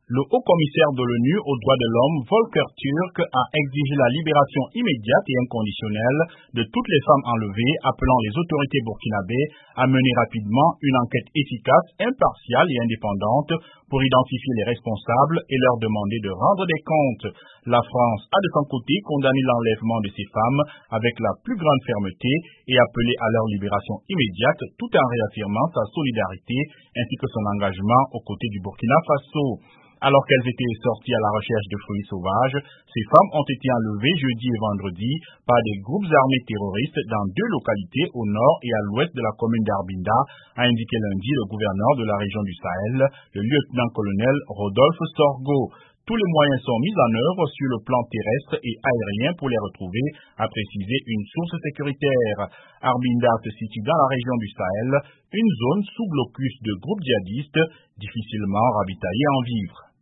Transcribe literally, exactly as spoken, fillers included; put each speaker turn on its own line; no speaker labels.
Le haut-commissaire de l'ONU aux droits de l'homme, Volker Turk, a exigé la libération immédiate et inconditionnelle de toutes les femmes enlevées, appelant les autorités burkinabées à mener rapidement une enquête efficace, impartiale et indépendante pour identifier les responsables et leur demander de rendre des comptes. La France a de son côté condamné l'enlèvement de ces femmes avec la plus grande fermeté et appelé à leur libération immédiate tout en réaffirmant sa solidarité ainsi que son engagement aux côtés du Burkina Faso. Alors qu'elles étaient sorties à la recherche de fruits sauvages, ces femmes ont été enlevées jeudi et vendredi par des groupes armés terroristes dans deux localités au nord et à l'ouest de la commune d'Arbinda, a indiqué lundi le gouverneur de la région du Sahel, le lieutenant-colonel Rodolphe Sorgo. Tous les moyens sont mis en œuvre sur le plan terrestre et aérien pour les retrouver, a précisé une source sécuritaire. Arbinda se situe dans la région du Sahel, une zone sous blocus de groupes djihadistes, difficilement ravitaillés en vivres.